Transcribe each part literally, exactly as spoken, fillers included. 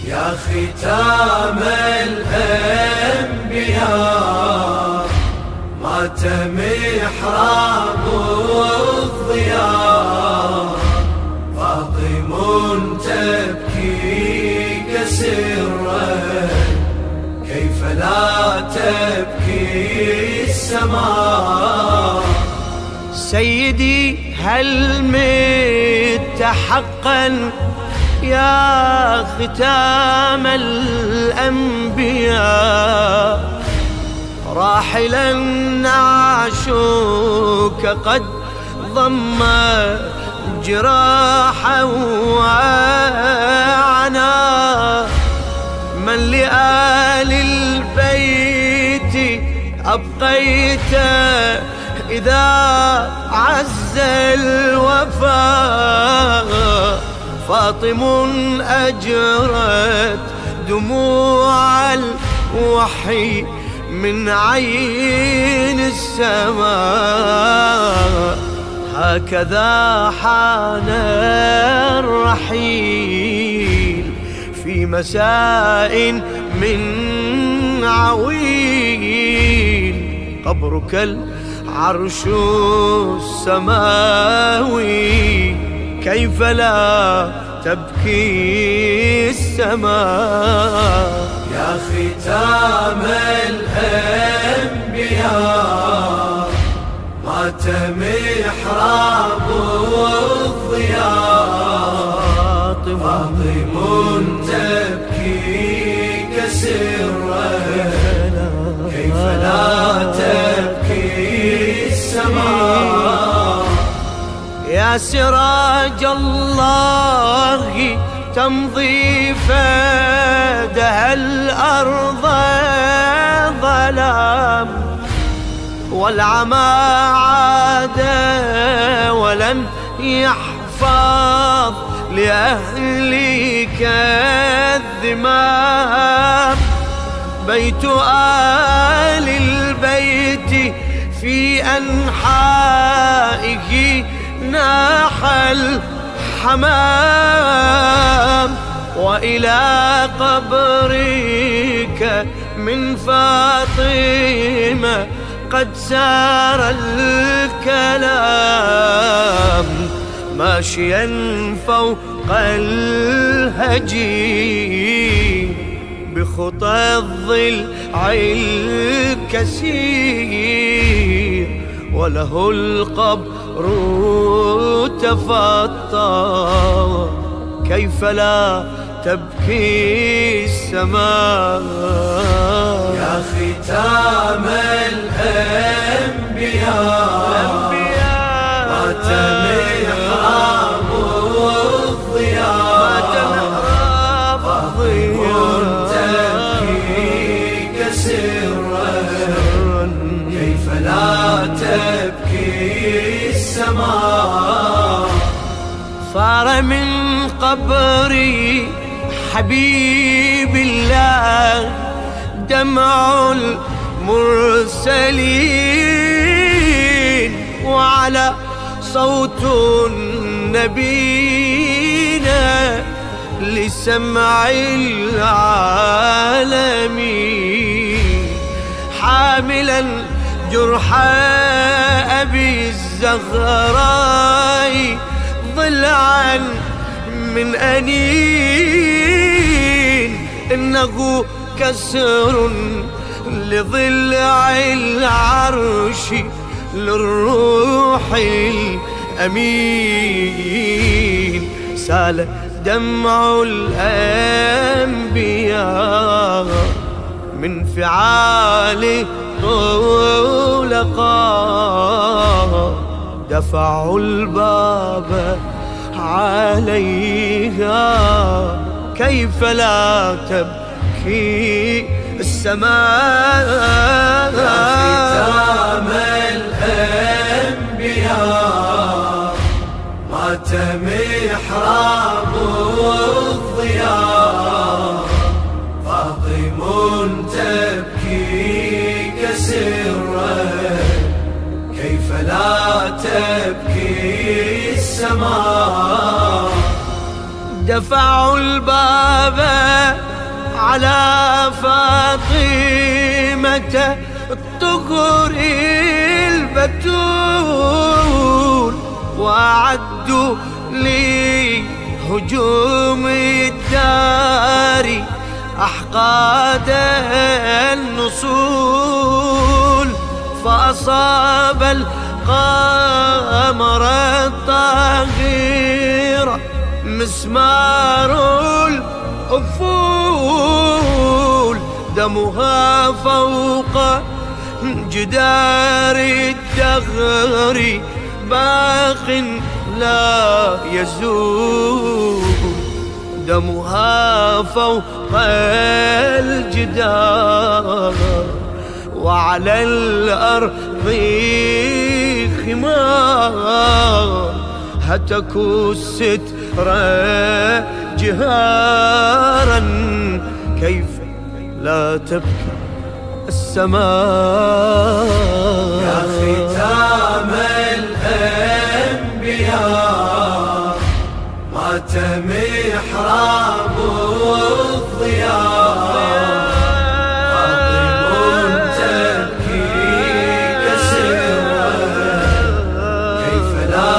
يا ختام الأنبياء مات محراب الضياء، فاطم تبكيك سرا كيف لا تبكي السماء. سيدي هل مت حقا يا ختام الأنبياء، راحلا نعشك قد ضم جراحا وعنا، من لآل البيت أبقيت إذا عز الوفاء، فاطم أجرت دموع الوحي من عين السماء، هكذا حان الرحيل في مساء من عويل، قبرك العرش السماوي كيف لا تبكي السماء. يا ختام الأنبياء مات محراب الضياء، فاطم تبكيك سرا كيف لا تبكي السماء. يا سراج الله تمضي فادها الأرض ظلام، والعمى عاد ولم يحفظ لأهلك الذمام، بيت آل البيت في أنحائه ناح الحمام، وإلى قبرك من فاطمة قد سار الكلام، ماشيا فوق الهجين بخطى الضلع الكسير، وله القبر تفطى كيف لا تبكي السماء. يا ختام الأنبياء مات محراب الضياء، فاطم تبكيك سرا كيف لا تبكي السماء. صار من قبري حبيب الله دمع المرسلين، وعلى صوت نبينا لسمع العالمين، حاملا جرح أبي الزهراء ضلعا من أنين، إنه كسر لضلع العرش للروح الأمين، سال دمع الأنبياء من فعال طلقاء، دفعوا الباب عليها كيف لا تبكي السماء. يا ختام الأنبياء مات محراب الضياء، فاطم تبكيك سرا كيف لا تبكي السماء. دفعوا الباب على فاطمة الطهر البتول، وأعدوا لي هجوم الدار أحقاد النصول، فأصاب القمر الطاغر مسمار الأفول، دمها فوق جدار الدهر باق لا يزول، دمها فوق الجدار وعلى الأرض خمار، هتكوا الستر جهارا كيف لا تبكي السماء. يا ختام الأنبياء مات محراب الضياء، فاطم تبكي كسرا كيف لا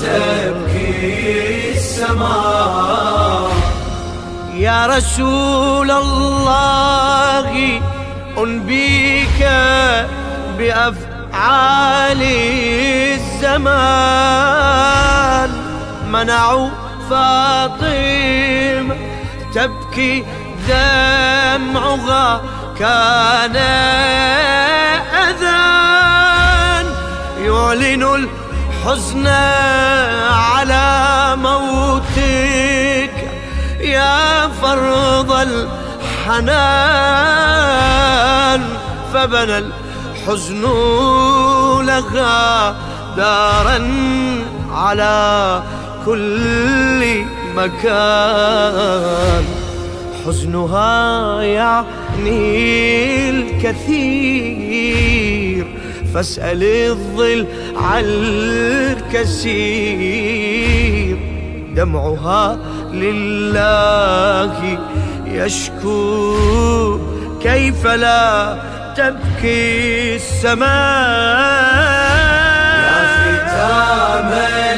تبكي السماء. يا رسول الله أنبيك بأفعال الزمان، منعوا فاطمة تبكي دمعها كان أذان، يعلن الحزن على موتك يا فرض الحنان، فبنى الحزن لها دارا على كل مكان، حزنها يعني الكثير فاسأل الظل على الكثير، دمعها لله يشكو كيف لا تبكي السماء. يا ختام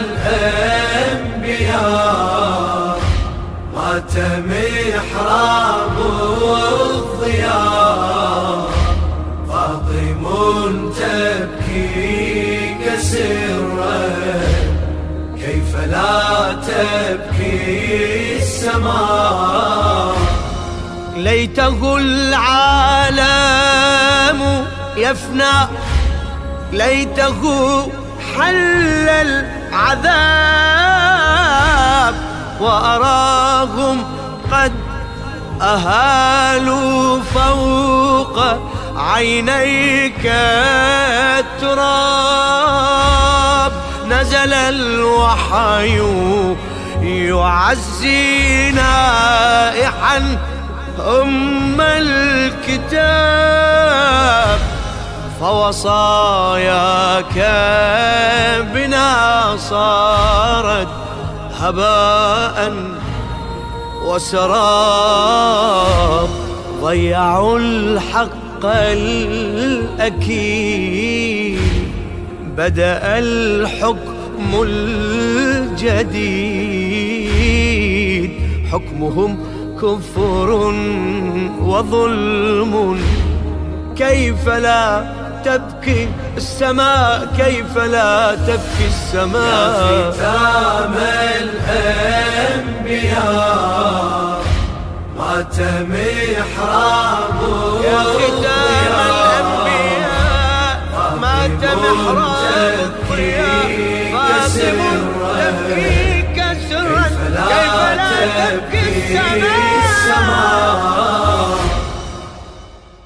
الأنبياء مات محراب الضياء، فاطم تبكي كسرا كيف لا تبكي السماء. ليته العالم يفنى، ليته حل العذاب، وأراهم قد أهالوا فوق عينيك التراب، نزل الوحي يعزي نائحا أم الكتاب، فوصاياك بنا صارت هباء وسراب، ضيعوا الحق الأكيد، بدأ الحكم الجديد، حكمهم كفر وظلم كيف لا تبكي السماء، كيف لا تبكي السماء. يا ختام الأنبياء مات محراب يا ختام الأنبياء مات محراب الضياء، فاطم تبكي كسرا كيف لا تبكي السماء.